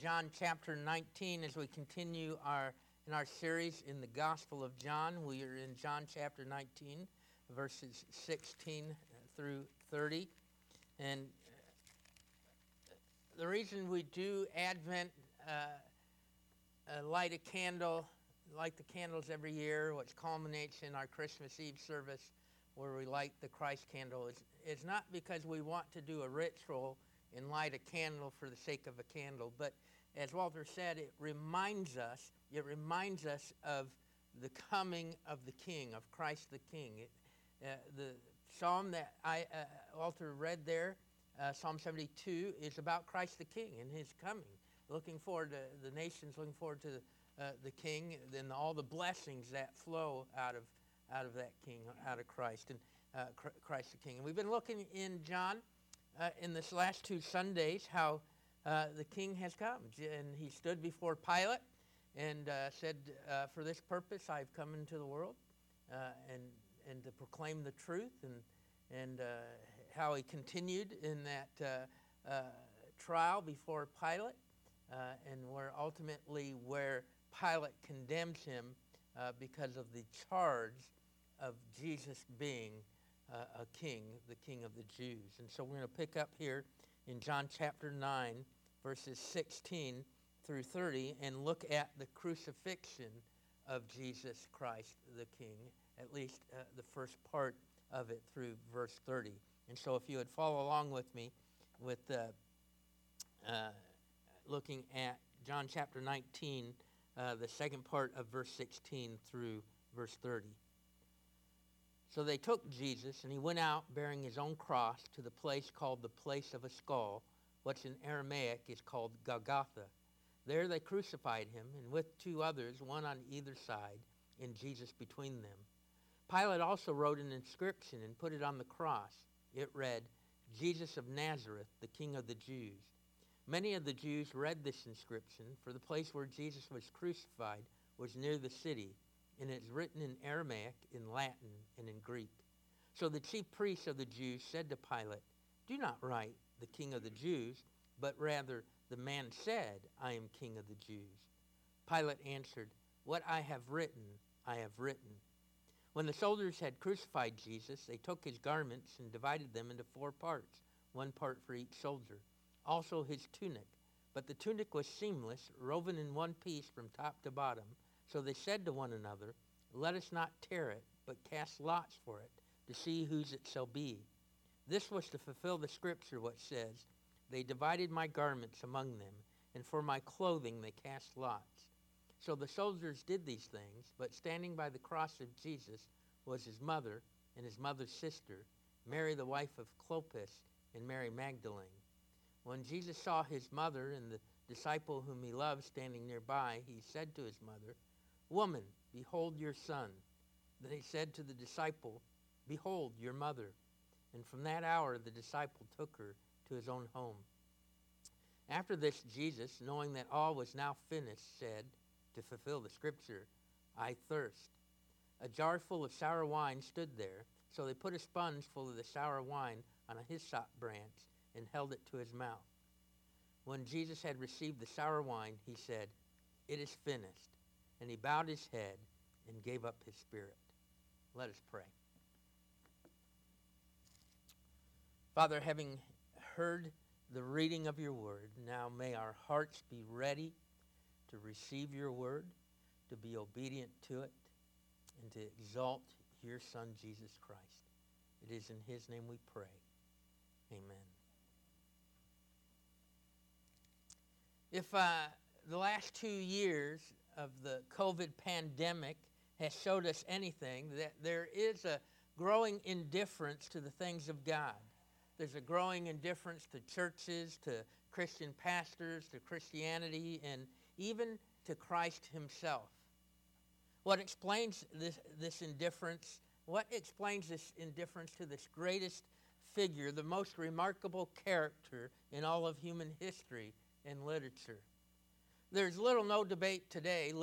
John chapter 19 as we continue in our series in the Gospel of John. We are in John chapter 19, verses 16 through 30. And the reason we do Advent, light the candles every year, which culminates in our Christmas Eve service where we light the Christ candle, is not because we want to do a ritual and light a candle for the sake of a candle, but as Walter said, it reminds us of the coming of the King, of Christ the King. The psalm that Walter read there, Psalm 72, is about Christ the King and his coming. Looking forward to the nations, looking forward to the King, and all the blessings that flow out of that King, out of Christ and Christ the King. And we've been looking in John in this last two Sundays how the King has come, and he stood before Pilate and said, "For this purpose I've come into the world, and to proclaim the truth." And how he continued in that trial before Pilate, and where Pilate condemns him because of the charge of Jesus being a king, the King of the Jews. And so we're going to pick up here in John chapter 9, verses 16 through 30, and look at the crucifixion of Jesus Christ the King, at least the first part of it through verse 30. And so if you would follow along with me with looking at John chapter 19, the second part of verse 16 through verse 30. So they took Jesus, and he went out bearing his own cross to the place called the place of a skull, which in Aramaic is called Golgotha. There they crucified him, and with two others, one on either side, and Jesus between them. Pilate also wrote an inscription and put it on the cross. It read, "Jesus of Nazareth, the King of the Jews." Many of the Jews read this inscription, for the place where Jesus was crucified was near the city, and it is written in Aramaic, in Latin, and in Greek. So the chief priests of the Jews said to Pilate, "Do not write, the King of the Jews, but rather, the man said, 'I am King of the Jews.'" Pilate answered, "What I have written, I have written." When the soldiers had crucified Jesus, they took his garments and divided them into 4 parts, 1 part for each soldier. Also his tunic. But the tunic was seamless, woven in one piece from top to bottom. So they said to one another, "Let us not tear it, but cast lots for it, to see whose it shall be." This was to fulfill the scripture which says, "They divided my garments among them, and for my clothing they cast lots." So the soldiers did these things, but standing by the cross of Jesus was his mother and his mother's sister, Mary the wife of Clopas, and Mary Magdalene. When Jesus saw his mother and the disciple whom he loved standing nearby, he said to his mother, "Woman, behold your son." Then he said to the disciple, "Behold your mother." And from that hour the disciple took her to his own home. After this, Jesus, knowing that all was now finished, said, to fulfill the scripture, "I thirst." A jar full of sour wine stood there, so they put a sponge full of the sour wine on a hyssop branch and held it to his mouth. When Jesus had received the sour wine, he said, "It is finished." And he bowed his head and gave up his spirit. Let us pray. Father, having heard the reading of your word, now may our hearts be ready to receive your word, to be obedient to it, and to exalt your Son, Jesus Christ. It is in his name we pray. Amen. If the last 2 years of the COVID pandemic has showed us anything, that there is a growing indifference to the things of God. There's a growing indifference to churches, to Christian pastors, to Christianity, and even to Christ himself. What explains this indifference? What explains this indifference to this greatest figure, the most remarkable character in all of human history and literature? There's no debate today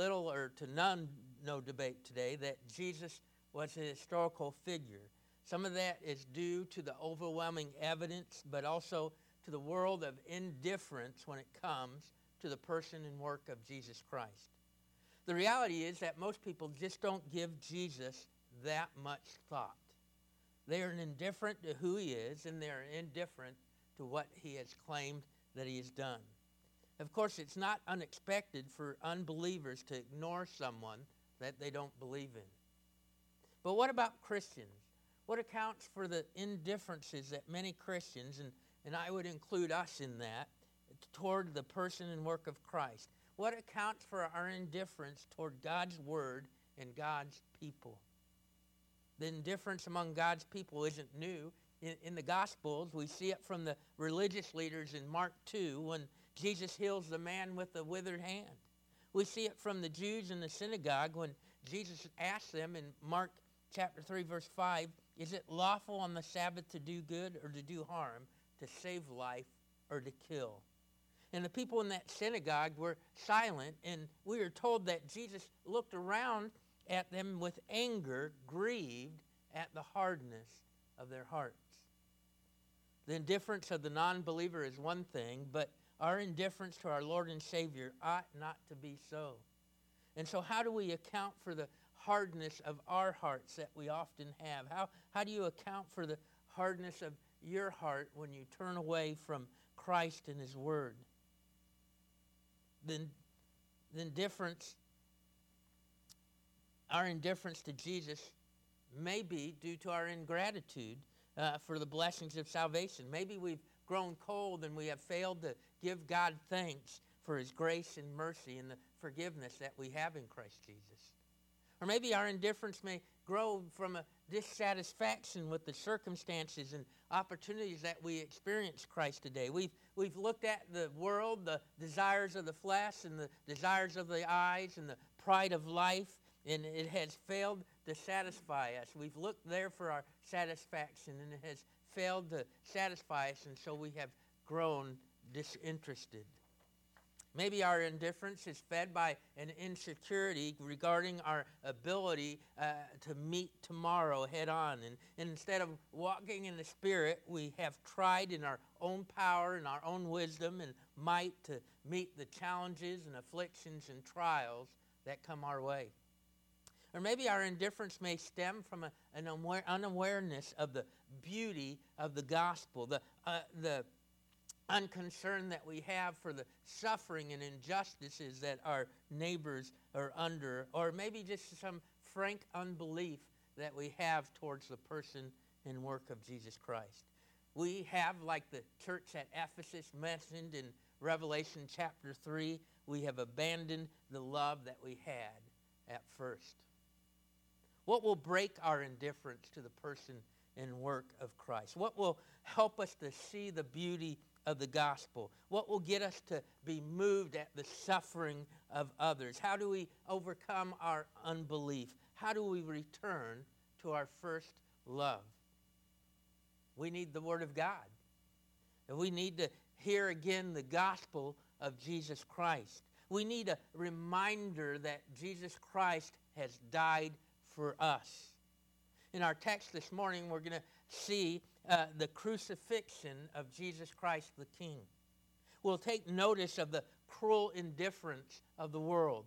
that Jesus was a historical figure. Some of that is due to the overwhelming evidence, but also to the world of indifference when it comes to the person and work of Jesus Christ. The reality is that most people just don't give Jesus that much thought. They are indifferent to who he is, and they are indifferent to what he has claimed that he has done. Of course, it's not unexpected for unbelievers to ignore someone that they don't believe in. But what about Christians? What accounts for the indifferences that many Christians, and I would include us in that, toward the person and work of Christ? What accounts for our indifference toward God's word and God's people? The indifference among God's people isn't new. In the Gospels, we see it from the religious leaders in Mark 2 when Jesus heals the man with the withered hand. We see it from the Jews in the synagogue when Jesus asked them in Mark chapter 3, verse 5, is it lawful on the Sabbath to do good or to do harm, to save life or to kill? And the people in that synagogue were silent, and we are told that Jesus looked around at them with anger, grieved at the hardness of their hearts. The indifference of the non-believer is one thing, but our indifference to our Lord and Savior ought not to be so. And so how do we account for the hardness of our hearts that we often have? How do you account for the hardness of your heart when you turn away from Christ and his word? The indifference, our indifference to Jesus may be due to our ingratitude for the blessings of salvation. Maybe we've grown cold and we have failed to give God thanks for his grace and mercy and the forgiveness that we have in Christ Jesus. Or maybe our indifference may grow from a dissatisfaction with the circumstances and opportunities that we experience Christ today. We've looked at the world, the desires of the flesh and the desires of the eyes and the pride of life, and it has failed to satisfy us. We've looked there for our satisfaction, and it has failed to satisfy us, and so we have grown disinterested. Maybe our indifference is fed by an insecurity regarding our ability to meet tomorrow head on. And instead of walking in the Spirit, we have tried in our own power and our own wisdom and might to meet the challenges and afflictions and trials that come our way. Or maybe our indifference may stem from an unawareness of the beauty of the gospel, the unconcern that we have for the suffering and injustices that our neighbors are under, or maybe just some frank unbelief that we have towards the person and work of Jesus Christ. We have, like the church at Ephesus mentioned in Revelation chapter 3, we have abandoned the love that we had at first. What will break our indifference to the person and work of Christ? What will help us to see the beauty of the gospel? What will get us to be moved at the suffering of others? How do we overcome our unbelief? How do we return to our first love? We need the Word of God. And we need to hear again the gospel of Jesus Christ. We need a reminder that Jesus Christ has died for us. In our text this morning, we're going to see the crucifixion of Jesus Christ the King. We'll take notice of the cruel indifference of the world.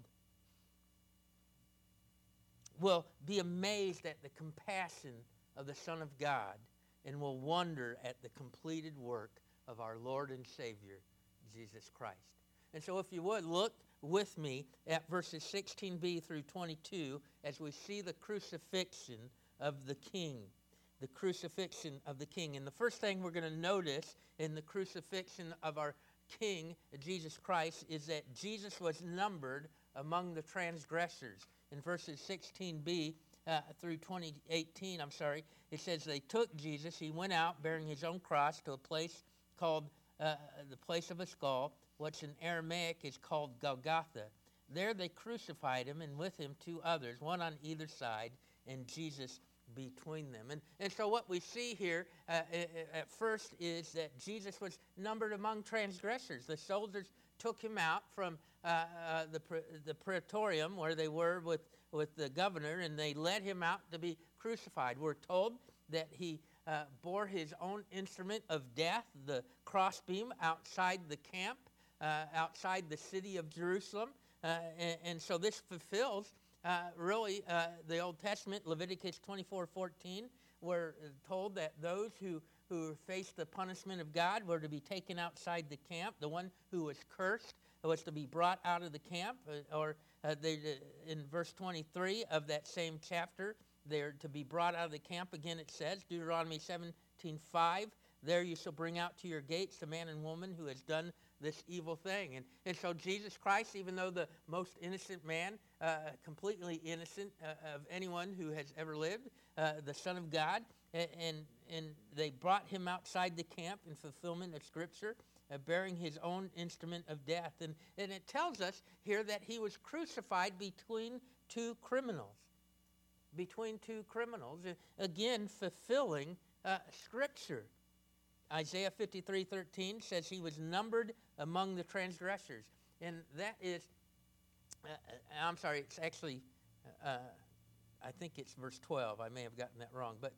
We'll be amazed at the compassion of the Son of God, and we'll wonder at the completed work of our Lord and Savior, Jesus Christ. And so if you would, look with me at verses 16b through 22 as we see the crucifixion of the King. The crucifixion of the King. And the first thing we're going to notice in the crucifixion of our King, Jesus Christ, is that Jesus was numbered among the transgressors. In verses 16b through 18, it says they took Jesus. He went out bearing his own cross to a place called the place of a skull, which in Aramaic is called Golgotha. There they crucified him, and with him two others, one on either side, and Jesus between them. And so what we see here at first is that Jesus was numbered among transgressors. The soldiers took him out from the praetorium where they were with the governor, and they led him out to be crucified. We're told that he bore his own instrument of death, the crossbeam, outside the camp. outside the city of Jerusalem. And so this fulfills really the Old Testament. Leviticus 24:14, we're told that those who faced the punishment of God were to be taken outside the camp. The one who was cursed was to be brought out of the camp. In verse 23 of that same chapter, they're to be brought out of the camp. Again, it says, Deuteronomy 17:5, there you shall bring out to your gates the man and woman who has done this evil thing. And so Jesus Christ, even though the most innocent man, completely innocent of anyone who has ever lived, the Son of God, and they brought him outside the camp in fulfillment of Scripture, bearing his own instrument of death. And it tells us here that he was crucified between two criminals. Between two criminals, again, fulfilling Scripture. Isaiah 53:13 says he was numbered among the transgressors. And that is, I'm sorry, it's actually, I think it's verse 12. I may have gotten that wrong. But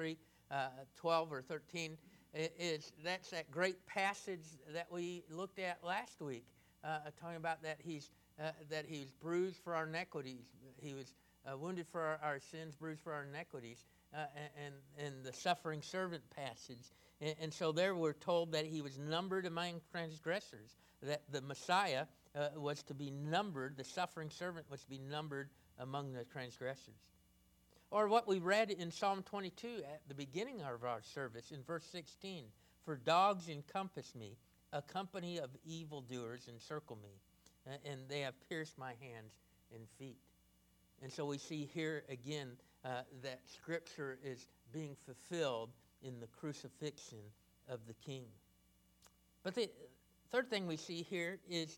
53:12 or 13 that's that great passage that we looked at last week, talking about that he was bruised for our iniquities. He was wounded for our sins, bruised for our iniquities, and the suffering servant passage. And so there we're told that he was numbered among transgressors, that the Messiah was to be numbered, the suffering servant was to be numbered among the transgressors. Or what we read in Psalm 22 at the beginning of our service in verse 16, for dogs encompass me, a company of evildoers encircle me, and they have pierced my hands and feet. And so we see here again that Scripture is being fulfilled in the crucifixion of the King. But the third thing we see here is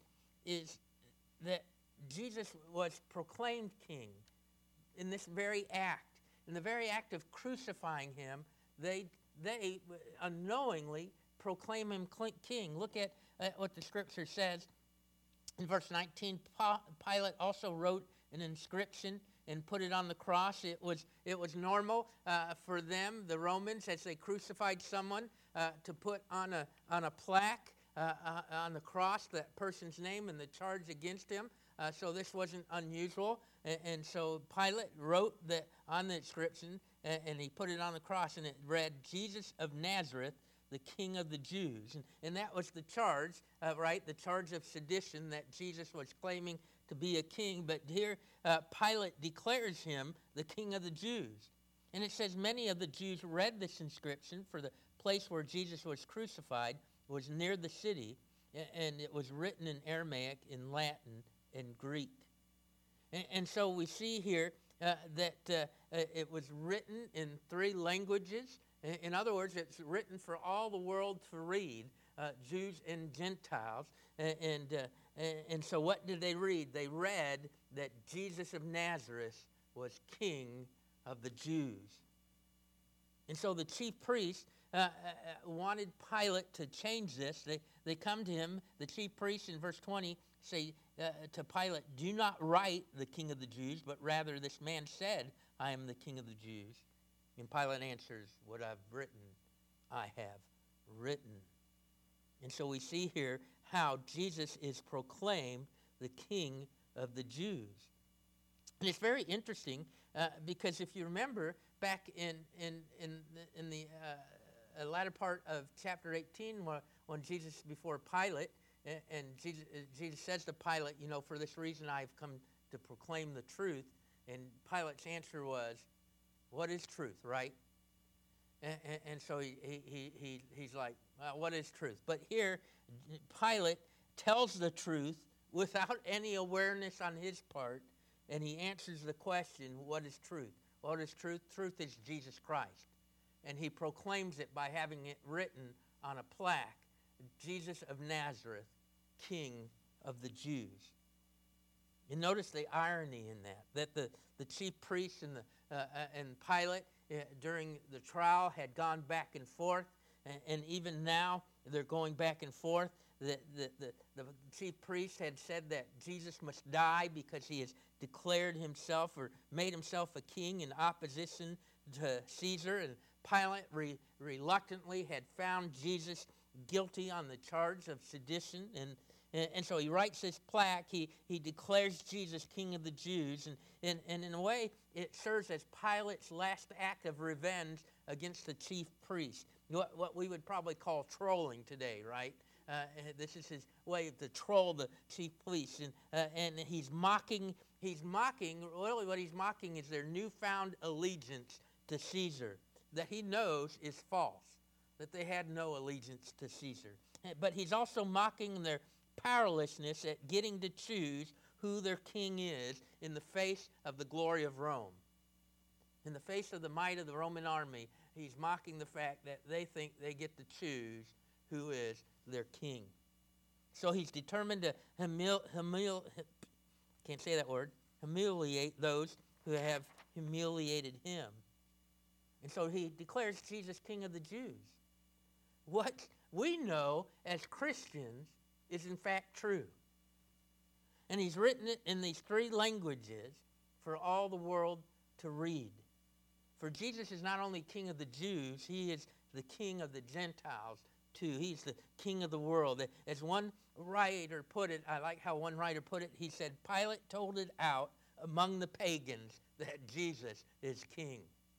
that Jesus was proclaimed King in this very act. In the very act of crucifying him, they unknowingly proclaim him King. Look at what the Scripture says in verse 19. Pilate also wrote an inscription and put it on the cross. It was normal for them, the Romans, as they crucified someone, to put on a plaque on the cross that person's name and the charge against him. So this wasn't unusual. And so Pilate wrote that on the inscription, and he put it on the cross, and it read, Jesus of Nazareth, the King of the Jews. And that was the charge, right? The charge of sedition that Jesus was claiming to be a king. But here Pilate declares him the King of the Jews. And it says many of the Jews read this inscription, for the place where Jesus was crucified was near the city, and it was written in Aramaic, in Latin, and Greek. And so we see here that it was written in 3 languages. In other words, it's written for all the world to read, Jews and Gentiles. And so what did they read? They read that Jesus of Nazareth was King of the Jews. And so the chief priests wanted Pilate to change this. They come to him, the chief priests in verse 20 say to Pilate, do not write the King of the Jews, but rather this man said, I am the King of the Jews. And Pilate answers, what I've written, I have written. And so we see here how Jesus is proclaimed the King of the Jews. And it's very interesting because if you remember back in the latter part of chapter 18 when Jesus before Pilate, and Jesus says to Pilate, for this reason I've come to proclaim the truth. And Pilate's answer was, what is truth, right? And so he's like, what is truth? But here, Pilate tells the truth without any awareness on his part, and he answers the question, what is truth? What is truth? Truth is Jesus Christ. And he proclaims it by having it written on a plaque, Jesus of Nazareth, King of the Jews. And notice the irony in that the chief priests and Pilate during the trial had gone back and forth, and even now they're going back and forth. The chief priest had said that Jesus must die because he has declared himself or made himself a king in opposition to Caesar, and Pilate reluctantly had found Jesus guilty on the charge of sedition, And so he writes this plaque. He declares Jesus King of the Jews. And in a way, it serves as Pilate's last act of revenge against the chief priest. What we would probably call trolling today, right? This is his way to troll the chief priest. And he's mocking, really what he's mocking is their newfound allegiance to Caesar, that he knows is false, that they had no allegiance to Caesar. But he's also mocking their powerlessness at getting to choose who their king is in the face of the glory of Rome. In the face of the might of the Roman army, he's mocking the fact that they think they get to choose who is their king. So he's determined to humiliate those who have humiliated him. And so he declares Jesus King of the Jews. What we know as Christians is in fact true. And he's written it in these three languages for all the world to read. For Jesus is not only King of the Jews, he is the King of the Gentiles too. He's the King of the world. As one writer put it, I like how one writer put it, he said, Pilate told it out among the pagans that Jesus is king.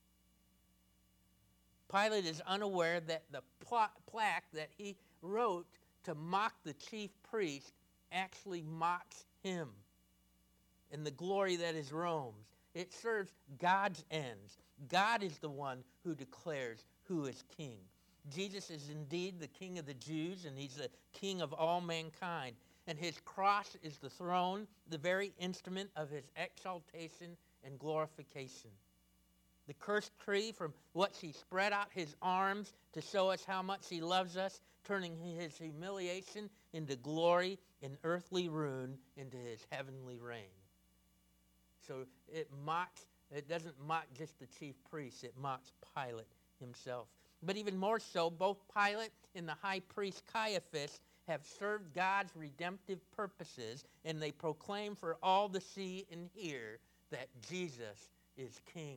Pilate is unaware that the plaque that he wrote to mock the chief priest actually mocks him and the glory that is Rome's. It serves God's ends. God is the one who declares who is king. Jesus is indeed the King of the Jews, and he's the King of all mankind. And his cross is the throne, the very instrument of his exaltation and glorification. The cursed tree from which he spread out his arms to show us how much he loves us, turning his humiliation into glory and earthly ruin into his heavenly reign. So it doesn't mock just the chief priest, it mocks Pilate himself. But even more so, both Pilate and the high priest Caiaphas have served God's redemptive purposes, and they proclaim for all to see and hear that Jesus is king.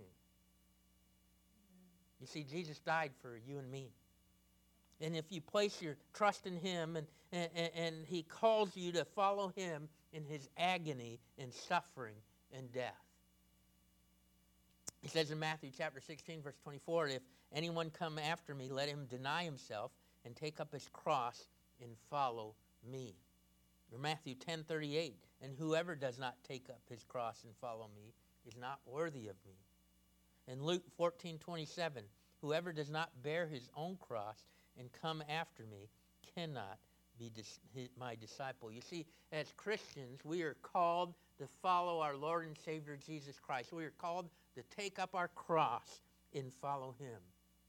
You see, Jesus died for you and me. And if you place your trust in him and he calls you to follow him in his agony and suffering and death. He says in Matthew chapter 16, verse 24, if anyone come after me, let him deny himself and take up his cross and follow me. Or Matthew 10:38, and whoever does not take up his cross and follow me is not worthy of me. And Luke 14:27, whoever does not bear his own cross and come after me cannot be my disciple. You see, as Christians, we are called to follow our Lord and Savior Jesus Christ. We are called to take up our cross and follow him.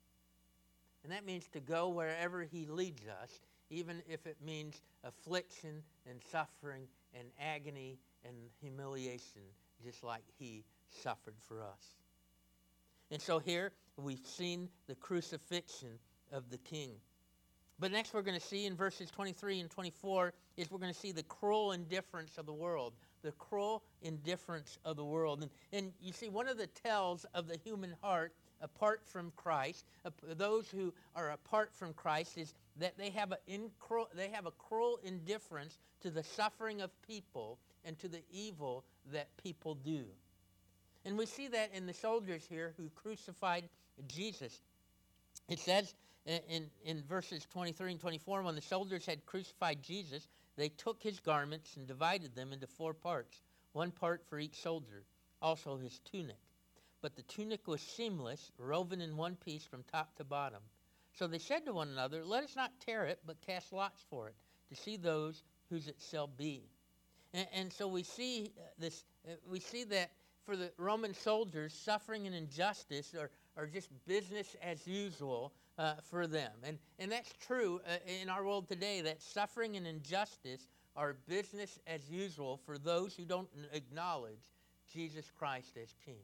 And that means to go wherever he leads us, even if it means affliction and suffering and agony and humiliation, just like he suffered for us. And so here we've seen the crucifixion of the king. But next we're going to see in verses 23 and 24 is we're going to see the cruel indifference of the world. The cruel indifference of the world. And you see, one of the tells of the human heart apart from Christ, those who are apart from Christ, is that they have a cruel indifference to the suffering of people and to the evil that people do. And we see that in the soldiers here who crucified Jesus. It says in verses 23 and 24, when the soldiers had crucified Jesus, they took his garments and divided them into 4 parts, 1 part for each soldier, also his tunic. But the tunic was seamless, woven in one piece from top to bottom. So they said to one another, let us not tear it, but cast lots for it, to see those whose it shall be. And so we see that for the Roman soldiers, suffering and injustice are just business as usual for them. And that's true in our world today, that suffering and injustice are business as usual for those who don't acknowledge Jesus Christ as king.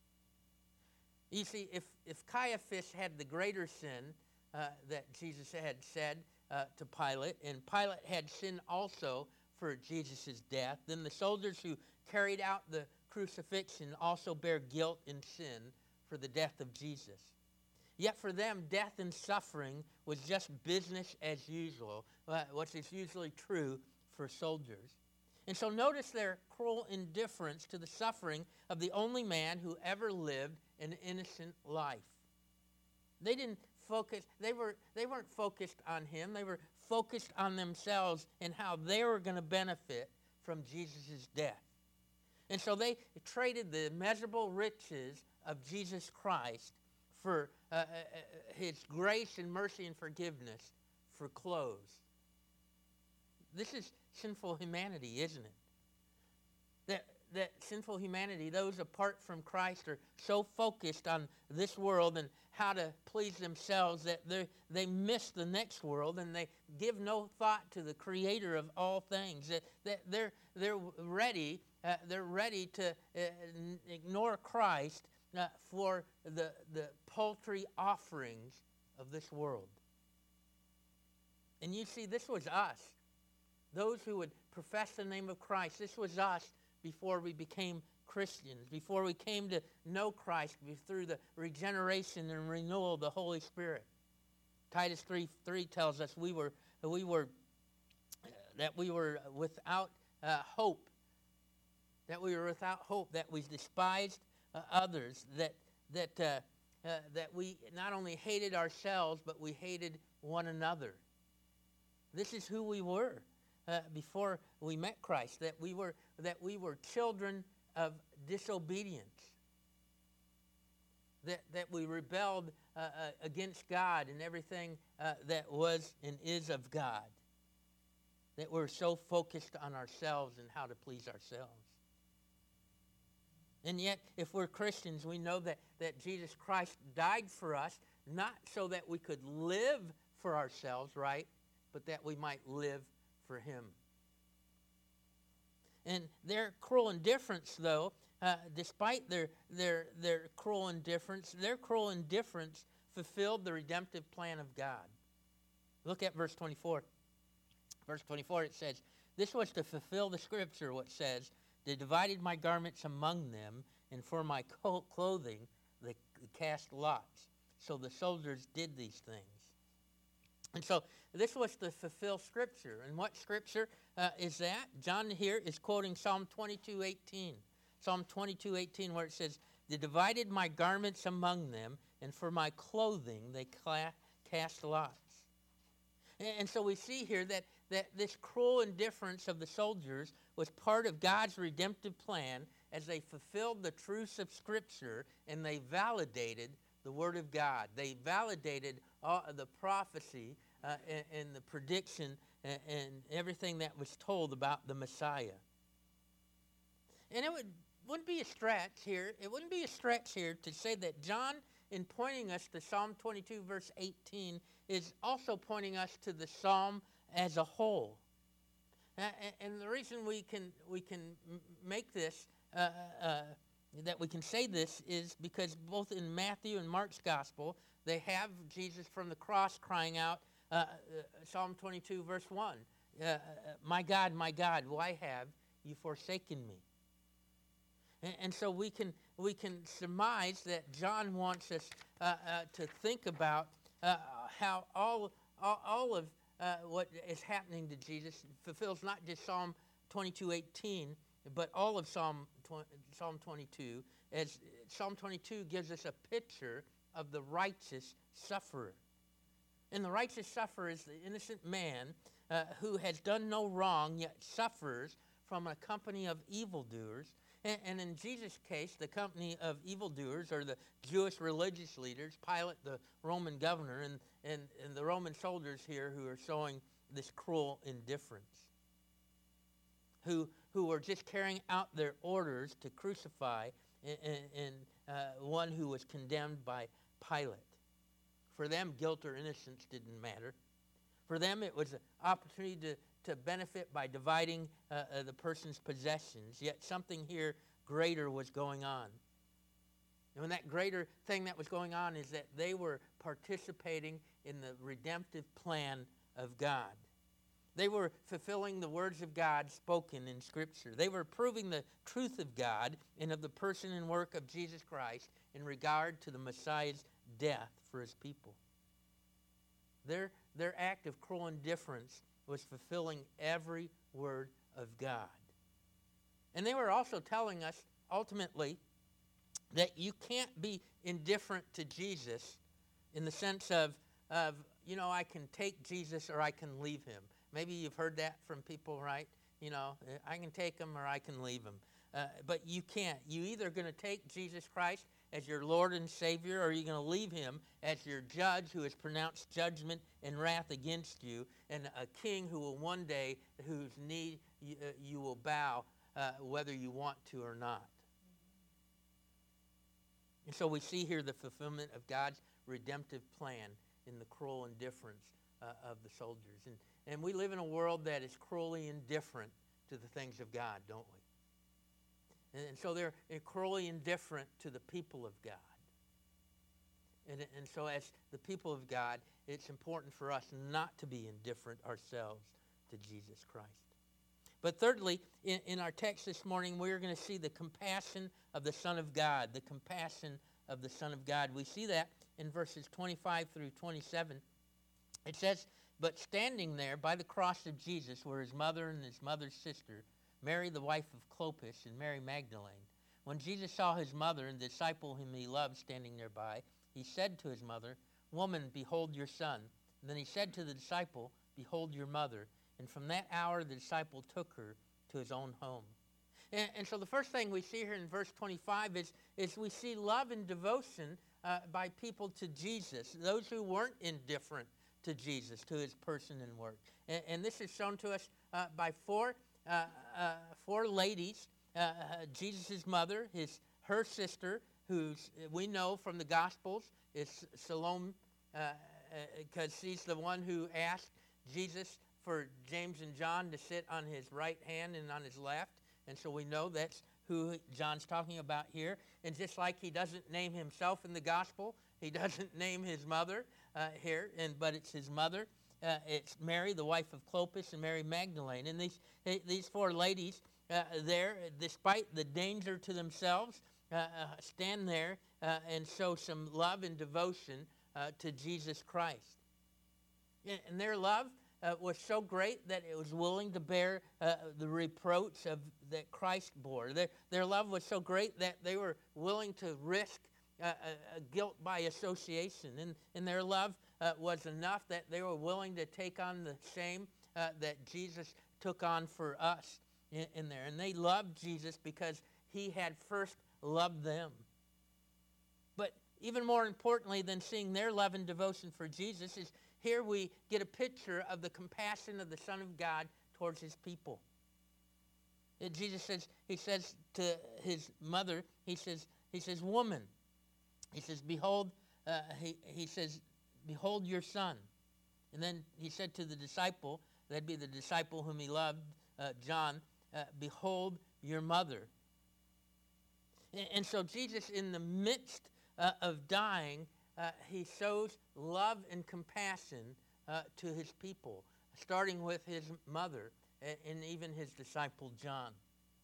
You see, if Caiaphas had the greater sin that Jesus had said to Pilate, and Pilate had sin also for Jesus' death, then the soldiers who carried out the crucifixion also bear guilt and sin for the death of Jesus. Yet for them, death and suffering was just business as usual, which is usually true for soldiers. And so notice their cruel indifference to the suffering of the only man who ever lived an innocent life. They didn't focus, they weren't focused on him. They were focused on themselves and how they were going to benefit from Jesus' death. And so they traded the immeasurable riches of Jesus Christ for his grace and mercy and forgiveness for clothes. This is sinful humanity, isn't it? That sinful humanity, those apart from Christ, are so focused on this world and how to please themselves that they miss the next world, and they give no thought to the Creator of all things. That they're ready to ignore Christ for the paltry offerings of this world. And you see, this was us. Those who would profess the name of Christ, this was us before we became Christians, before we came to know Christ through the regeneration and renewal of the Holy Spirit. Titus 3:3 tells us we were without hope, that we were without hope, that we despised others, that we not only hated ourselves, but we hated one another. This is who we were before we met Christ, that we were children of disobedience, that we rebelled against God and everything that was and is of God, that we're so focused on ourselves and how to please ourselves. And yet, if we're Christians, we know that Jesus Christ died for us, not so that we could live for ourselves, right, but that we might live for him. And their cruel indifference, though, despite their cruel indifference fulfilled the redemptive plan of God. Look at verse 24. Verse 24, it says, "This was to fulfill the scripture, which says, they divided my garments among them, and for my clothing they cast lots. So the soldiers did these things." And so this was to fulfill Scripture. And what Scripture is that? John here is quoting Psalm 22:18. Psalm 22:18, where it says, "They divided my garments among them, and for my clothing they cast lots." And so we see here that this cruel indifference of the soldiers was part of God's redemptive plan as they fulfilled the truths of Scripture and they validated the Word of God. They validated the prophecy and the prediction and everything that was told about the Messiah. And it wouldn't be a stretch here. It wouldn't be a stretch here to say that John, in pointing us to Psalm 22, verse 18, is also pointing us to the psalm as a whole. And the reason we can make this that we can say this is because both in Matthew and Mark's gospel, they have Jesus from the cross crying out, Psalm 22, verse 1, my God, why have you forsaken me?" And so we can surmise that John wants us to think about how all of what is happening to Jesus fulfills not just Psalm 22:18, but all of Psalm 22, as Psalm 22 gives us a picture of the righteous sufferer. And the righteous sufferer is the innocent man who has done no wrong, yet suffers from a company of evildoers. And in Jesus' case, the company of evildoers are the Jewish religious leaders, Pilate, the Roman governor, and the Roman soldiers here who are showing this cruel indifference, who were just carrying out their orders to crucify one who was condemned by Pilate. For them, guilt or innocence didn't matter. For them, it was an opportunity to benefit by dividing the person's possessions. Yet something here greater was going on. And when that greater thing that was going on is that they were participating in the redemptive plan of God. They were fulfilling the words of God spoken in Scripture. They were proving the truth of God and of the person and work of Jesus Christ in regard to the Messiah's death for his people. Their act of cruel indifference was fulfilling every Word of God. And they were also telling us, ultimately, that you can't be indifferent to Jesus in the sense of I can take Jesus or I can leave him. Maybe you've heard that from people, right? I can take him or I can leave him. But you can't. You're either going to take Jesus Christ as your Lord and Savior, or you're going to leave him as your judge who has pronounced judgment and wrath against you, and a king who will one day, whose knee you will bow, whether you want to or not. And so we see here the fulfillment of God's redemptive plan in the cruel indifference of the soldiers. And we live in a world that is cruelly indifferent to the things of God, don't we? And so they're cruelly indifferent to the people of God. And so as the people of God, it's important for us not to be indifferent ourselves to Jesus Christ. But thirdly, in our text this morning, we're going to see the compassion of the Son of God, the compassion of the Son of God. We see that in verses 25 through 27. It says, "But standing there by the cross of Jesus were his mother and his mother's sister, Mary the wife of Clopas and Mary Magdalene. When Jesus saw his mother and the disciple whom he loved standing nearby, he said to his mother, 'Woman, behold your son.' And then he said to the disciple, 'Behold your mother.' And from that hour the disciple took her to his own home." And so the first thing we see here in verse 25 is we see love and devotion by people to Jesus, those who weren't indifferent to Jesus, to his person and work. And this is shown to us by four ladies, Jesus' mother, her sister, who's we know from the Gospels is Salome, because she's the one who asked Jesus for James and John to sit on his right hand and on his left. And so we know that's who John's talking about here. And just like he doesn't name himself in the gospel, he doesn't name his mother here, but it's his mother. It's Mary, the wife of Clopas, and Mary Magdalene. And these four ladies there, despite the danger to themselves, stand there and show some love and devotion to Jesus Christ. And their love was so great that it was willing to bear the reproach that Christ bore. Their love was so great that they were willing to risk guilt by association. And their love was enough that they were willing to take on the shame that Jesus took on for us in there. And they loved Jesus because he had first loved them. But even more importantly than seeing their love and devotion for Jesus is here we get a picture of the compassion of the Son of God towards his people. Jesus says, he says to his mother, he says, "Woman," he says, "Behold," he says, "Behold your son." And then he said to the disciple, that'd be the disciple whom he loved, John, "Behold your mother." And so Jesus, in the midst of dying, he shows love and compassion to his people, starting with his mother and even his disciple John.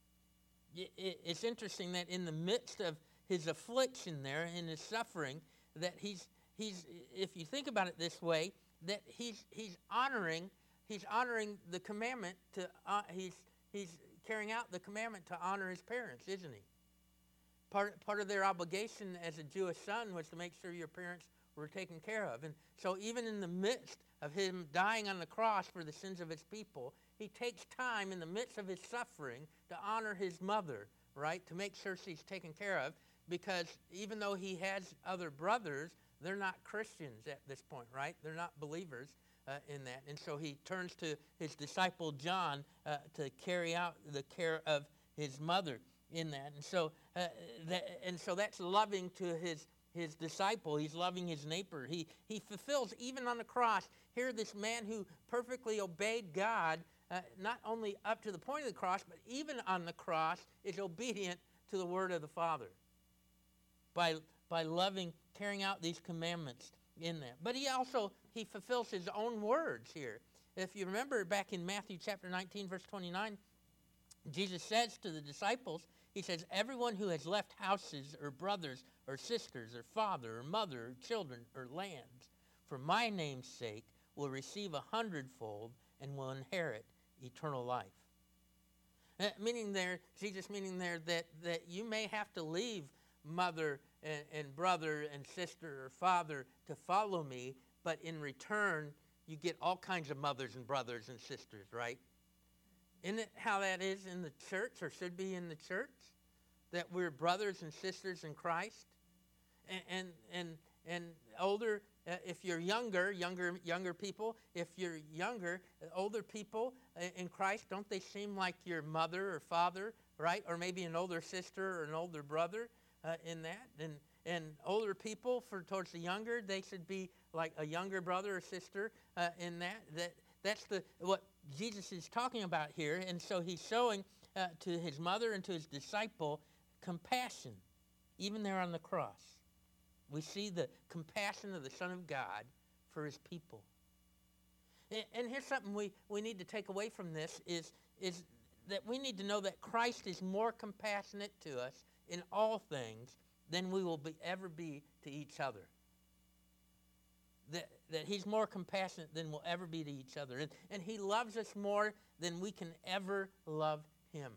It's interesting that in the midst of his affliction there, in his suffering, that he's if you think about it this way, that he's honoring the commandment to he's carrying out the commandment to honor his parents, isn't he? Part of their obligation as a Jewish son was to make sure your parents were taken care of. And so even in the midst of him dying on the cross for the sins of his people, he takes time in the midst of his suffering to honor his mother, right? To make sure she's taken care of, because even though he has other brothers, they're not Christians at this point, right? They're not believers in that. And so he turns to his disciple John to carry out the care of his mother in that. And so that's loving to his disciple. He's loving his neighbor. He fulfills, even on the cross, here this man who perfectly obeyed God, not only up to the point of the cross, but even on the cross, is obedient to the word of the Father by loving, carrying out these commandments in that. But he fulfills his own words here. If you remember back in Matthew chapter 19, verse 29, Jesus says to the disciples, he says, "Everyone who has left houses or brothers or sisters or father or mother or children or lands for my name's sake will receive 100-fold and will inherit eternal life. Jesus meaning there that you may have to leave mother and brother and sister or father to follow me, but in return, you get all kinds of mothers and brothers and sisters, right? Isn't it how that is in the church, or should be in the church? That we're brothers and sisters in Christ? And older, if you're younger people, if you're younger, older people in Christ, don't they seem like your mother or father, right? Or maybe an older sister or an older brother in that? And older people towards the younger, they should be like a younger brother or sister in that. That's what Jesus is talking about here. And so he's showing to his mother and to his disciple compassion, even there on the cross. We see the compassion of the Son of God for his people. And here's something we need to take away from this is that we need to know that Christ is more compassionate to us in all things than we will ever be to each other. That he's more compassionate than we'll ever be to each other. And he loves us more than we can ever love him.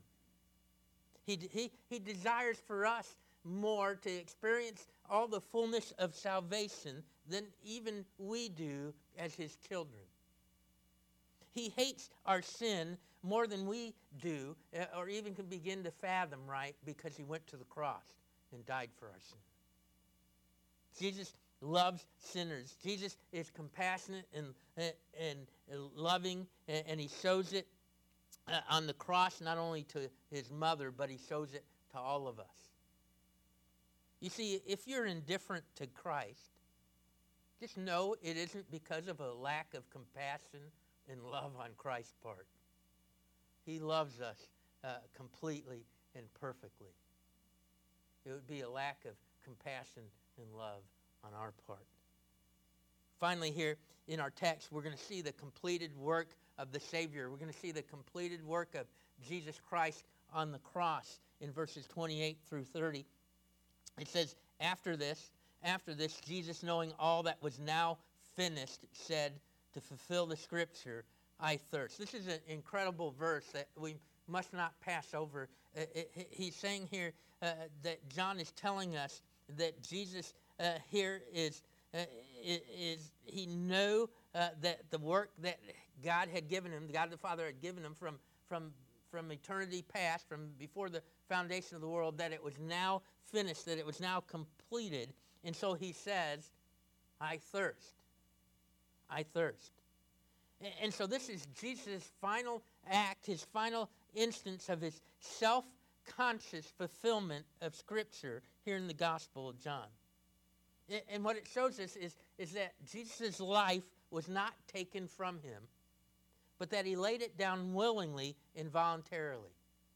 He desires for us more to experience all the fullness of salvation than even we do as his children. He hates our sin more than we do, or even can begin to fathom, right? Because he went to the cross and died for our sin. Jesus loves sinners. Jesus is compassionate and loving, and he shows it on the cross, not only to his mother, but he shows it to all of us. You see, if you're indifferent to Christ, just know it isn't because of a lack of compassion and love on Christ's part. He loves us completely and perfectly. It would be a lack of compassion and love on our part. Finally, here in our text, we're going to see the completed work of the Savior. We're going to see the completed work of Jesus Christ on the cross in verses 28 through 30. It says, after this, Jesus, knowing all that was now finished, said, to fulfill the scripture, I thirst. This is an incredible verse that we must not pass over. He's saying here that John is telling us that Jesus here is he knew that the work that God had given him, God the Father had given him from eternity past, from before the foundation of the world, that it was now finished, that it was now completed. And so he says, I thirst. I thirst. And so this is Jesus' final act, his final instance of his self-conscious fulfillment of Scripture here in the Gospel of John. And what it shows us is that Jesus' life was not taken from him, but that he laid it down willingly and voluntarily.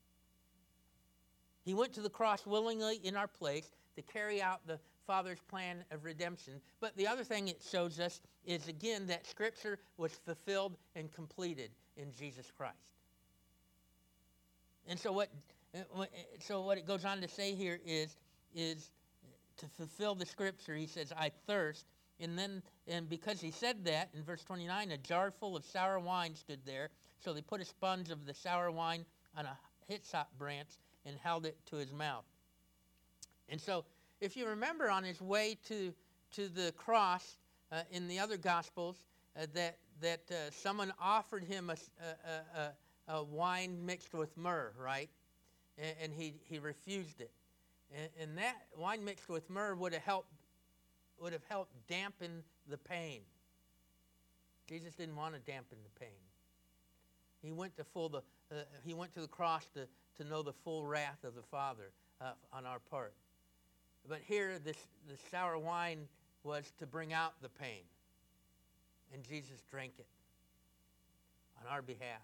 He went to the cross willingly in our place to carry out the Father's plan of redemption. But the other thing it shows us is, again, that Scripture was fulfilled and completed in Jesus Christ. And so what it goes on to say here is to fulfill the Scripture, he says, I thirst. And because he said that, in verse 29, a jar full of sour wine stood there. So they put a sponge of the sour wine on a hyssop branch and held it to his mouth. And so, if you remember, on his way to the cross in the other Gospels, that someone offered him a wine mixed with myrrh, right? And he refused it. And that wine mixed with myrrh would have helped dampen the pain. Jesus didn't want to dampen the pain. He went to the cross to know the full wrath of the Father on our part. But here, the sour wine was to bring out the pain. And Jesus drank it on our behalf.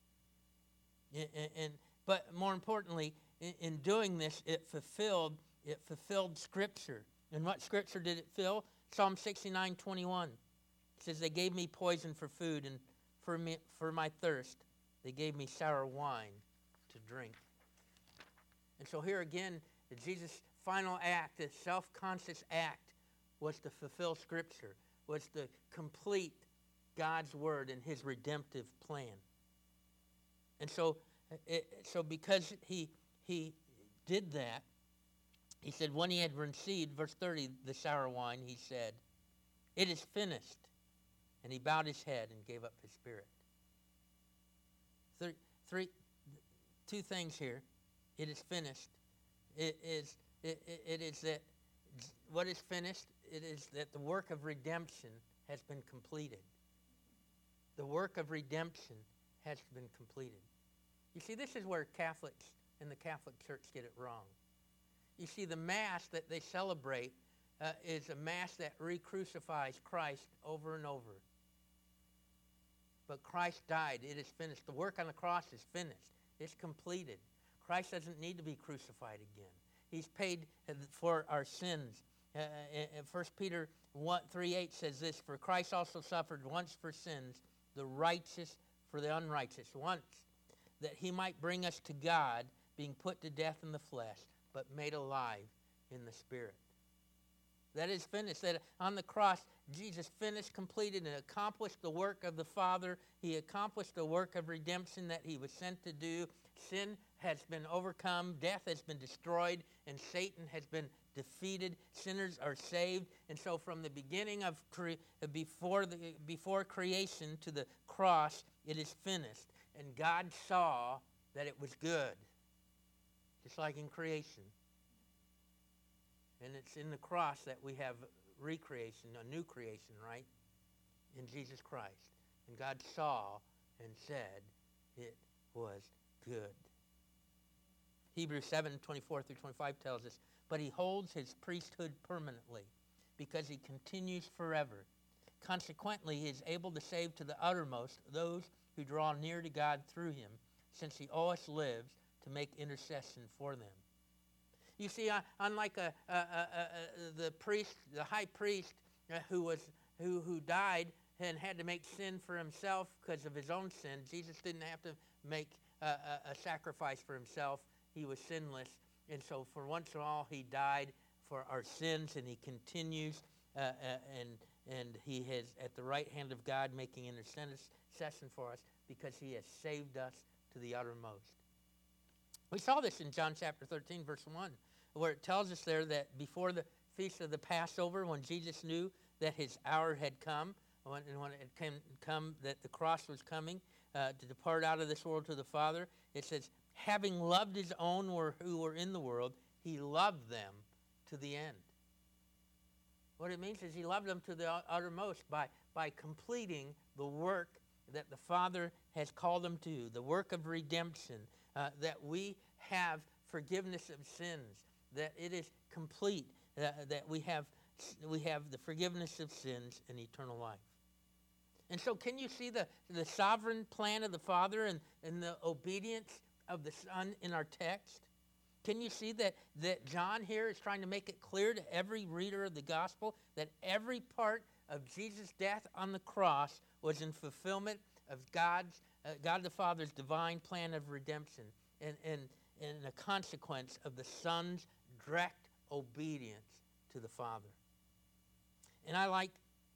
But more importantly, in doing this, it fulfilled Scripture. And what Scripture did it fill? Psalm 69:21. It says, they gave me poison for food, and for my thirst, they gave me sour wine to drink. And so here again, Jesus' final act, his self-conscious act, was to fulfill Scripture, was to complete God's word and his redemptive plan. And so because he did that, he said, when he had received, verse 30, the sour wine, he said, "It is finished." And he bowed his head and gave up his spirit. Two things here. It is finished. It is that what is finished? It is that the work of redemption has been completed. The work of redemption has been completed. You see, this is where Catholics in the Catholic Church get it wrong. You see, the Mass that they celebrate is a Mass that re-crucifies Christ over and over. But Christ died. It is finished. The work on the cross is finished. It's completed. Christ doesn't need to be crucified again. He's paid for our sins. 1 Peter 3:8 says this, "For Christ also suffered once for sins, the righteous for the unrighteous, once, that he might bring us to God, being put to death in the flesh, but made alive in the Spirit." That is finished. That on the cross, Jesus finished, completed, and accomplished the work of the Father. He accomplished the work of redemption that he was sent to do. Sin has been overcome, death has been destroyed, and Satan has been defeated. Sinners are saved. And so from the beginning of before creation to the cross, it is finished. And God saw that it was good, just like in creation. And it's in the cross that we have recreation, a new creation, right? In Jesus Christ. And God saw and said it was good. Hebrews 7:24-25 tells us, "But he holds his priesthood permanently, because he continues forever. Consequently, he is able to save to the uttermost those who draw near to God through him, since he always lives to make intercession for them." You see, unlike the high priest who died and had to make sin for himself because of his own sin, Jesus didn't have to make a sacrifice for himself. He was sinless, and so for once and all, he died for our sins, and he continues, and he is at the right hand of God making intercession for us because he has saved us to the uttermost. We saw this in John chapter 13, verse 1, where it tells us there that before the feast of the Passover, when Jesus knew that his hour had come, when it had come that the cross was coming to depart out of this world to the Father, it says, having loved his own who were in the world, he loved them to the end. What it means is he loved them to the uttermost by completing the work that the Father has called them to, the work of redemption, that we have forgiveness of sins, that it is complete, that we have the forgiveness of sins and eternal life. And so can you see the sovereign plan of the Father and the obedience of the Son in our text? Can you see that John here is trying to make it clear to every reader of the gospel that every part of Jesus' death on the cross was in fulfillment of God the Father's divine plan of redemption and a consequence of the Son's direct obedience to the Father. And I like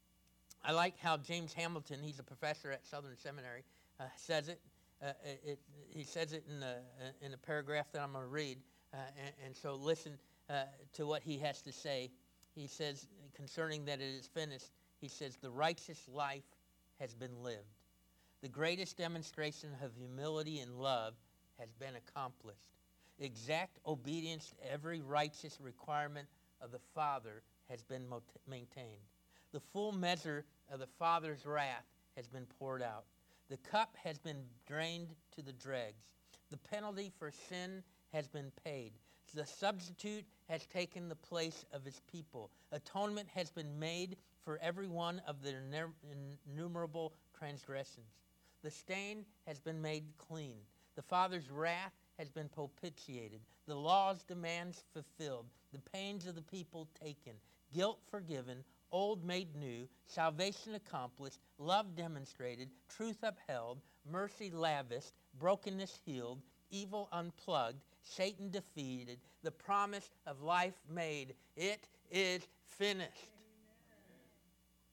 how James Hamilton, he's a professor at Southern Seminary, says it. He says it in a paragraph that I'm going to read. And so listen to what he has to say. He says, concerning that it is finished, he says, "The righteous life has been lived. The greatest demonstration of humility and love has been accomplished. Exact obedience to every righteous requirement of the Father has been maintained. The full measure of the Father's wrath has been poured out. The cup has been drained to the dregs. The penalty for sin has been paid. The substitute has taken the place of his people. Atonement has been made for every one of their innumerable transgressions. The stain has been made clean. The Father's wrath has been propitiated. The law's demands fulfilled. The pains of the people taken. Guilt forgiven. Old made new. Salvation accomplished. Love demonstrated. Truth upheld. Mercy lavished. Brokenness healed. Evil unplugged. Satan defeated. The promise of life made. It is finished.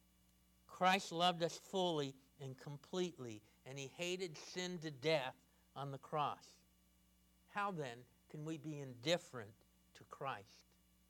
Christ loved us fully and completely, and he hated sin to death on the cross. How then can we be indifferent to Christ?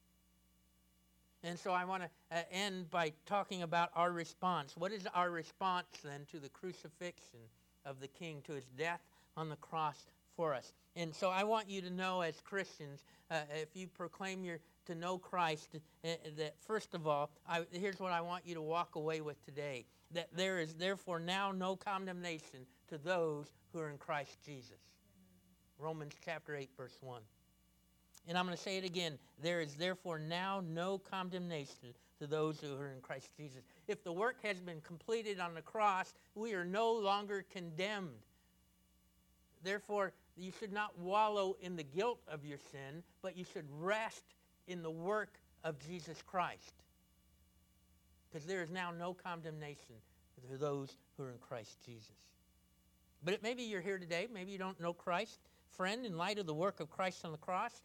And so I want to end by talking about our response. What is our response then to the crucifixion of the King, to his death on the cross for us? And so I want you to know as Christians, if you proclaim to know Christ, that first of all, here's what I want you to walk away with today. That there is therefore now no condemnation to those who are in Christ Jesus. Romans chapter 8, verse 1. And I'm going to say it again. There is therefore now no condemnation to those who are in Christ Jesus. If the work has been completed on the cross, we are no longer condemned. Therefore, you should not wallow in the guilt of your sin, but you should rest in the work of Jesus Christ. Because there is now no condemnation to those who are in Christ Jesus. But maybe you're here today, maybe you don't know Christ. Friend, in light of the work of Christ on the cross,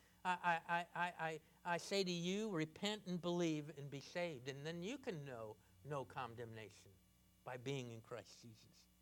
I say to you, repent and believe and be saved. And then you can know no condemnation by being in Christ Jesus.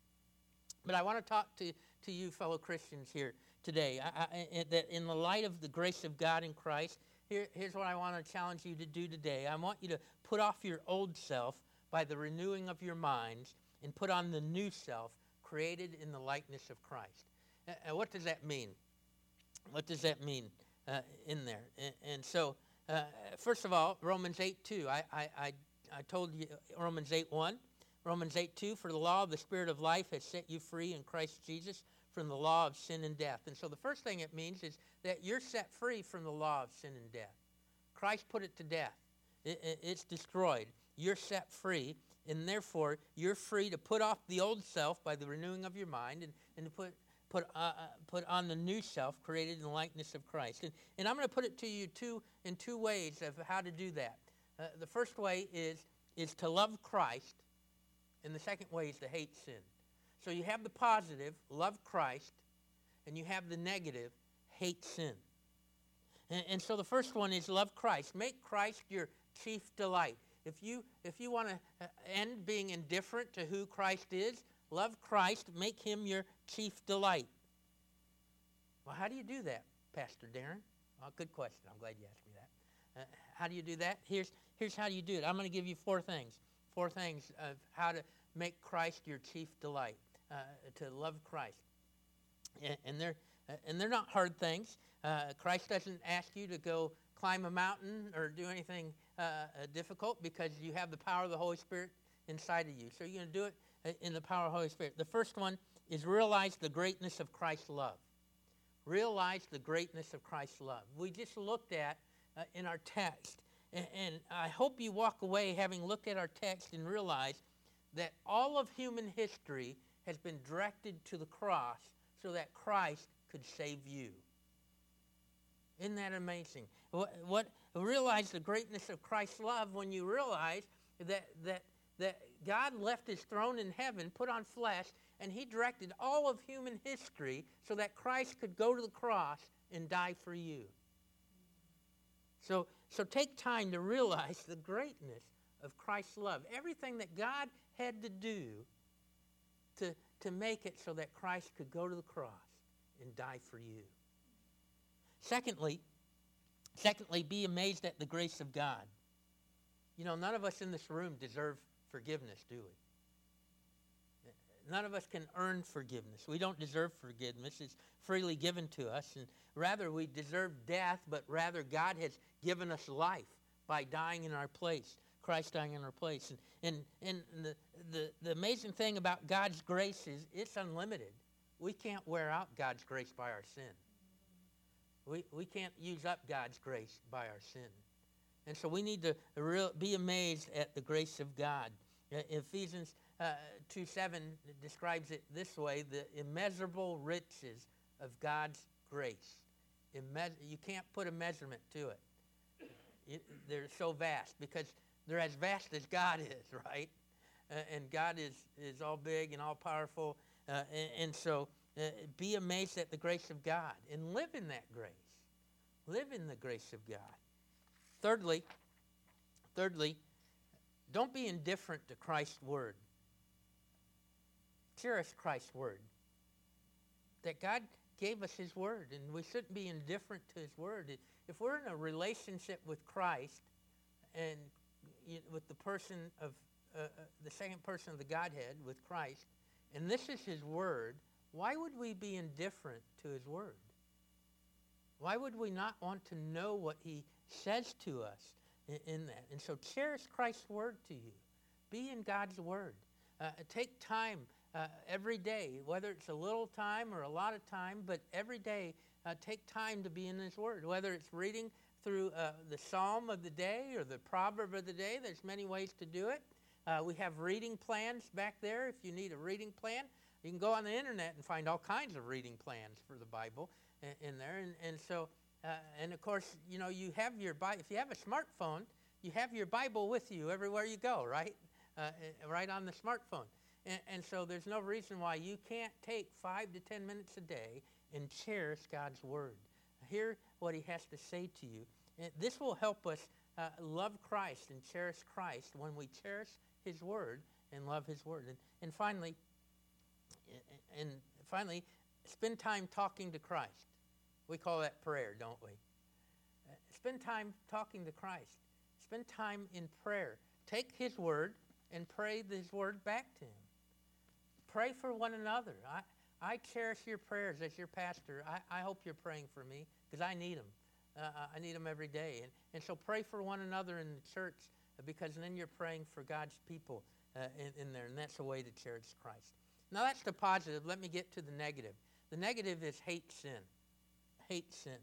But I want to talk to you fellow Christians here today. That in the light of the grace of God in Christ, here's what I want to challenge you to do today. I want you to put off your old self by the renewing of your minds and put on the new self created in the likeness of Christ. What does that mean? What does that mean in there? And so, first of all, Romans 8:2. I told you Romans 8:1. Romans 8:2, for the law of the Spirit of life has set you free in Christ Jesus from the law of sin and death. And so the first thing it means is that you're set free from the law of sin and death. Christ put it to death. It's destroyed. You're set free, and therefore you're free to put off the old self by the renewing of your mind and to put on the new self created in the likeness of Christ. And I'm going to put it to you in two ways of how to do that. The first way is to love Christ, and the second way is to hate sin. So you have the positive, love Christ, and you have the negative, hate sin. And so the first one is love Christ. Make Christ your chief delight. If you want to end being indifferent to who Christ is, love Christ, make him your chief delight. Well, how do you do that, Pastor Darren? Well, good question. I'm glad you asked me that. How do you do that? Here's how you do it. I'm going to give you four things of how to make Christ your chief delight, to love Christ. And they're not hard things. Christ doesn't ask you to go climb a mountain or do anything difficult because you have the power of the Holy Spirit inside of you. So you're going to do it in the power of the Holy Spirit. The first one is realize the greatness of Christ's love. Realize the greatness of Christ's love. We just looked at in our text, and I hope you walk away having looked at our text and realize that all of human history has been directed to the cross so that Christ could save you. Isn't that amazing? Realize the greatness of Christ's love when you realize that God left his throne in heaven, put on flesh, and he directed all of human history so that Christ could go to the cross and die for you. So take time to realize the greatness of Christ's love. Everything that God had to do to make it so that Christ could go to the cross and die for you. Secondly, be amazed at the grace of God. You know, none of us in this room deserve forgiveness, do we? None of us can earn forgiveness. We don't deserve forgiveness. It's freely given to us. And rather, we deserve death, but rather God has given us life by dying in our place. Christ dying in our place. And the amazing thing about God's grace is it's unlimited. We can't wear out God's grace by our sin. We can't use up God's grace by our sin. And so we need to be amazed at the grace of God. Ephesians 2:7 describes it this way: the immeasurable riches of God's grace. You can't put a measurement to it. They're so vast because they're as vast as God is, right? And God is all big and all powerful. And so be amazed at the grace of God and live in that grace. Live in the grace of God. Thirdly, don't be indifferent to Christ's word. Cherish Christ's word. that God gave us his word, and we shouldn't be indifferent to his word. If we're in a relationship with Christ and with the person of the second person of the Godhead, with Christ, and this is his word, why would we be indifferent to his word? Why would we not want to know what he says to us in that? And so cherish Christ's word to you. Be in God's word. Take time every day, whether it's a little time or a lot of time, but every day take time to be in his word. Whether it's reading through the psalm of the day or the proverb of the day, there's many ways to do it. We have reading plans back there. If you need a reading plan, you can go on the internet and find all kinds of reading plans for the Bible in there. And so, and of course, you have your Bible. If you have a smartphone, you have your Bible with you everywhere you go, right? Right on the smartphone. And so there's no reason why you can't take 5 to 10 minutes a day and cherish God's word. Hear what he has to say to you. And this will help us love Christ and cherish Christ when we cherish his word and love his word. And finally, spend time talking to Christ. We call that prayer, don't we? Spend time talking to Christ. Spend time in prayer. Take his word and pray his word back to him. Pray for one another. I cherish your prayers as your pastor. I hope you're praying for me because I need them. I need them every day. And so pray for one another in the church because then you're praying for God's people in there, and that's a way to cherish Christ. Now that's the positive. Let me get to the negative. The negative is hate sin. Hate sin.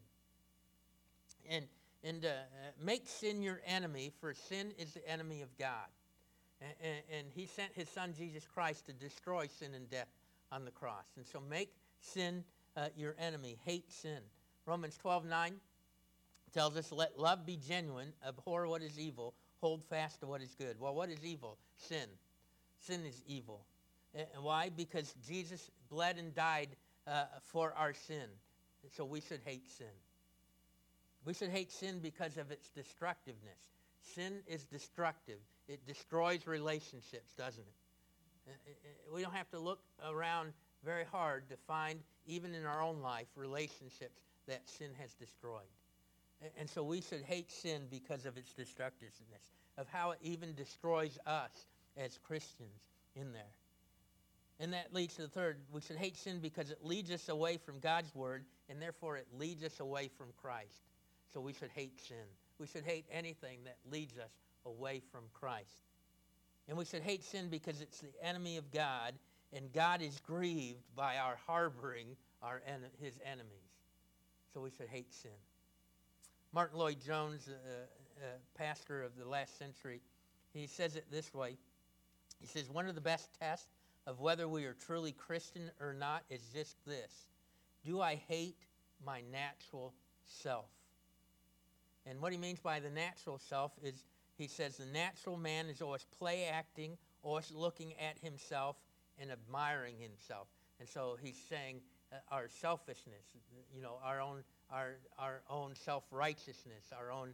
And make sin your enemy, for sin is the enemy of God. And he sent his son, Jesus Christ, to destroy sin and death on the cross. And so make sin your enemy. Hate sin. Romans 12:9 tells us, let love be genuine, abhor what is evil, hold fast to what is good. Well, what is evil? Sin. Sin is evil. And why? Because Jesus bled and died for our sin. So we should hate sin. We should hate sin because of its destructiveness. Sin is destructive. It destroys relationships, doesn't it? We don't have to look around very hard to find, even in our own life, relationships that sin has destroyed. And so we should hate sin because of its destructiveness, of how it even destroys us as Christians in there. And that leads to the third. We should hate sin because it leads us away from God's word, and therefore it leads us away from Christ. So we should hate sin. We should hate anything that leads us away from Christ. And we should hate sin because it's the enemy of God, and God is grieved by our harboring his enemies. So we should hate sin. Martin Lloyd-Jones, pastor of the last century, he says it this way. He says, one of the best tests of whether we are truly Christian or not is just this. Do I hate my natural self? And what he means by the natural self is, he says, the natural man is always play acting, always looking at himself and admiring himself. And so he's saying our selfishness, our own self-righteousness, our own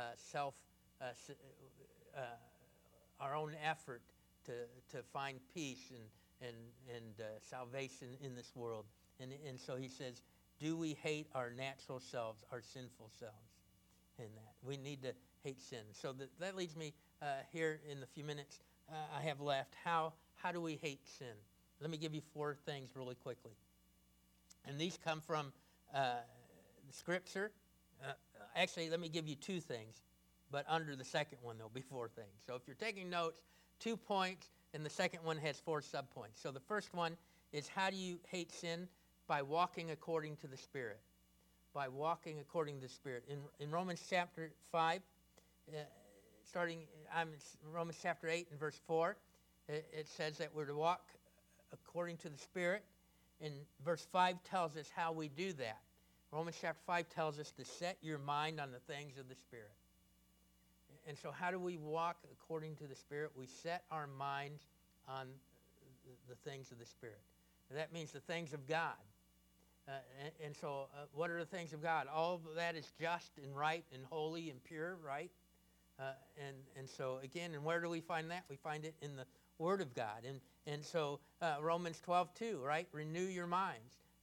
our own effort to find peace and salvation in this world. And so he says, do we hate our natural selves, our sinful selves? In that we need to hate sin. So that leads me here in the few minutes I have left. How do we hate sin? Let me give you 4 things really quickly. And these come from the Scripture. Actually, let me give you 2 things, but under the second one there'll be 4 things. So if you're taking notes, 2 points, and the second one has 4 subpoints. So the first one is, how do you hate sin? By walking according to the Spirit. By walking according to the Spirit. In Romans chapter 5, Romans chapter 8 and verse 4, it says that we're to walk according to the Spirit. And verse 5 tells us how we do that. Romans chapter 5 tells us to set your mind on the things of the Spirit. And so how do we walk according to the Spirit? We set our minds on the things of the Spirit. And that means the things of God. And so what are the things of God? All of that is just and right and holy and pure, right? And so, again, and where do we find that? We find it in the Word of God. And so Romans 12:2, right? Renew your minds.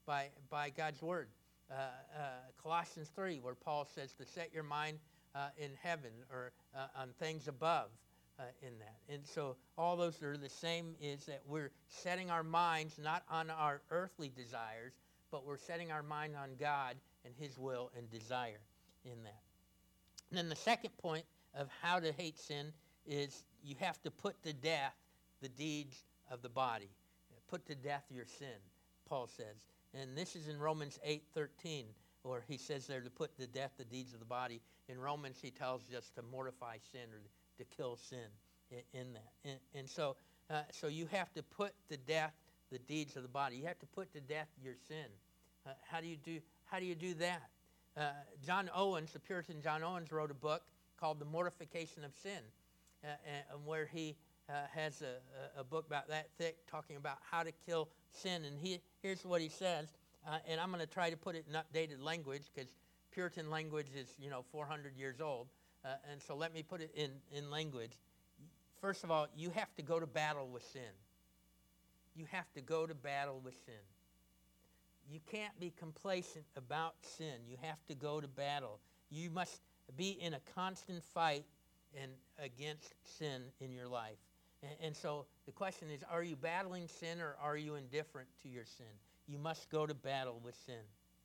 by God's word. Colossians 3, where Paul says to set your mind in heaven or on things above in that. And so all those are the same, is that we're setting our minds not on our earthly desires, but we're setting our mind on God and his will and desire in that. And then the second point of how to hate sin is you have to put to death the deeds of the body. Put to death your sin, Paul says. And this is in Romans 8:13, where he says there to put to death the deeds of the body. In Romans, he tells us to mortify sin or to kill sin in that. And so you have to put to death the deeds of the body. You have to put to death your sin. How do you do that? John Owens, the Puritan John Owens, wrote a book called The Mortification of Sin, and where he has a book about that thick, talking about how to kill sin. And here's what he says, and I'm going to try to put it in updated language, because Puritan language is 400 years old, and so let me put it in language. First of all, you have to go to battle with sin. You have to go to battle with sin. You can't be complacent about sin. You have to go to battle. You must be in a constant fight against sin in your life. And so the question is, are you battling sin or are you indifferent to your sin? You must go to battle with sin.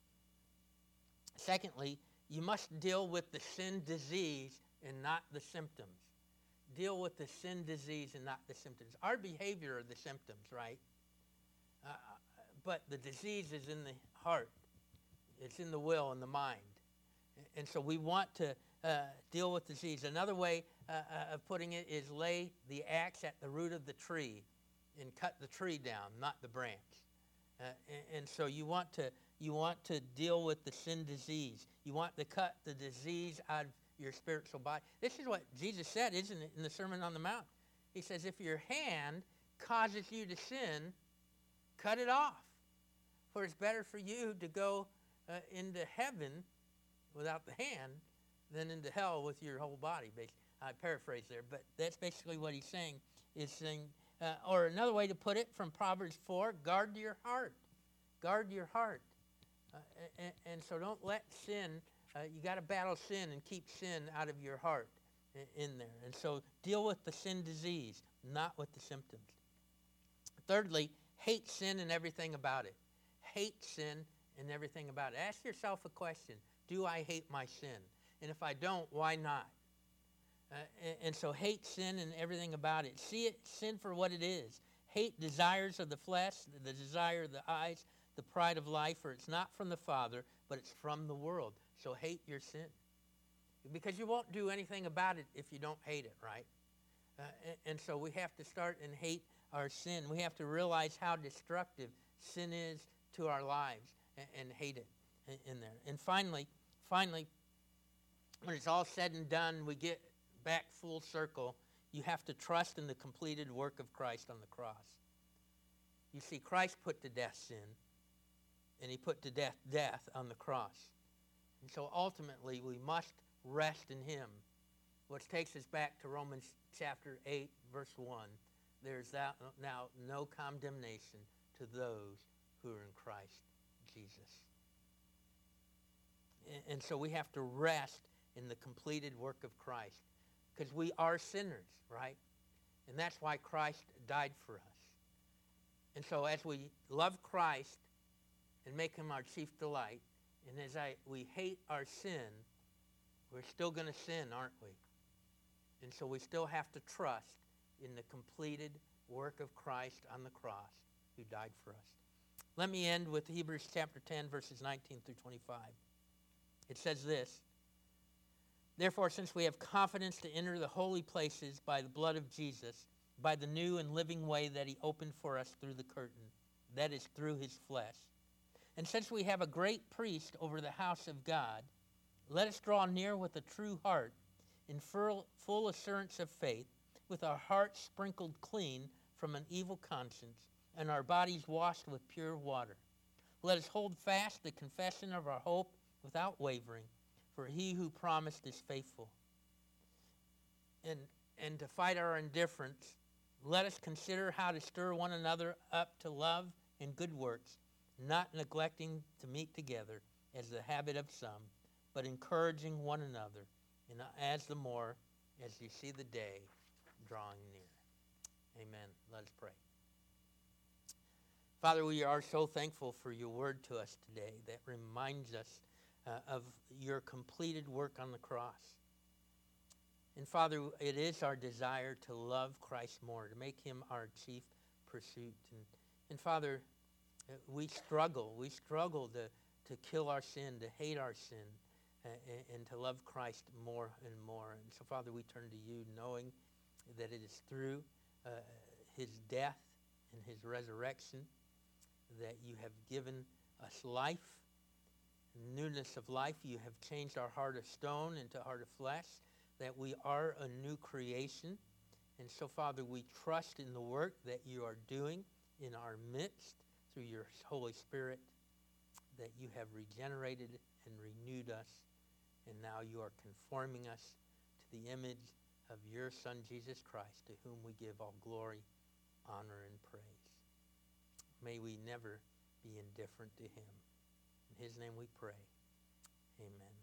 Secondly, you must deal with the sin disease and not the symptoms. Deal with the sin disease and not the symptoms. Our behavior are the symptoms, right? But the disease is in the heart. It's in the will and the mind. And so we want to deal with disease. Another way of putting it is lay the axe at the root of the tree and cut the tree down, not the branch. And so you want to deal with the sin disease. You want to cut the disease out of your spiritual body. This is what Jesus said, isn't it, in the Sermon on the Mount? He says, if your hand causes you to sin, cut it off. For it's better for you to go into heaven without the hand than into hell with your whole body. I paraphrase there, but that's basically what he's saying. Or another way to put it from Proverbs 4, guard your heart. Guard your heart. And so don't let sin, you got to battle sin and keep sin out of your heart in there. And so deal with the sin disease, not with the symptoms. Thirdly, hate sin and everything about it. Hate sin and everything about it. Ask yourself a question. Do I hate my sin? And if I don't, why not? And so hate sin and everything about it. See it, sin for what it is. Hate desires of the flesh, the desire of the eyes, the pride of life, for it's not from the Father, but it's from the world. So hate your sin. Because you won't do anything about it if you don't hate it, right? And so we have to start and hate our sin. We have to realize how destructive sin is to our lives and hate it in there. And finally, when it's all said and done, we get back full circle. You have to trust in the completed work of Christ on the cross. You see, Christ put to death sin, and he put to death on the cross. And so ultimately, we must rest in him, which takes us back to Romans chapter 8, verse 1. There's now no condemnation to those who are in Christ Jesus. And so we have to rest in the completed work of Christ, because we are sinners, right? And that's why Christ died for us. And so as we love Christ and make him our chief delight, and as we hate our sin, we're still going to sin, aren't we? And so we still have to trust in the completed work of Christ on the cross, who died for us. Let me end with Hebrews chapter 10, verses 19 through 25. It says this: Therefore, since we have confidence to enter the holy places by the blood of Jesus, by the new and living way that he opened for us through the curtain, that is, through his flesh, and since we have a great priest over the house of God, let us draw near with a true heart, in full assurance of faith, with our hearts sprinkled clean from an evil conscience, and our bodies washed with pure water. Let us hold fast the confession of our hope without wavering, for he who promised is faithful. And to fight our indifference, let us consider how to stir one another up to love and good works, not neglecting to meet together as the habit of some, but encouraging one another, and as the more as you see the day drawing near. Amen. Let us pray. Father, we are so thankful for your word to us today that reminds us of your completed work on the cross. And Father, it is our desire to love Christ more, to make him our chief pursuit. And Father, we struggle to kill our sin, to hate our sin, and to love Christ more and more. And so, Father, we turn to you knowing that it is through his death and his resurrection that you have given us life, newness of life. You have changed our heart of stone into heart of flesh, that we are a new creation. And so, Father, we trust in the work that you are doing in our midst through your Holy Spirit, that you have regenerated and renewed us, and now you are conforming us to the image of your Son, Jesus Christ, to whom we give all glory, honor, and praise. May we never be indifferent to him. In his name we pray. Amen.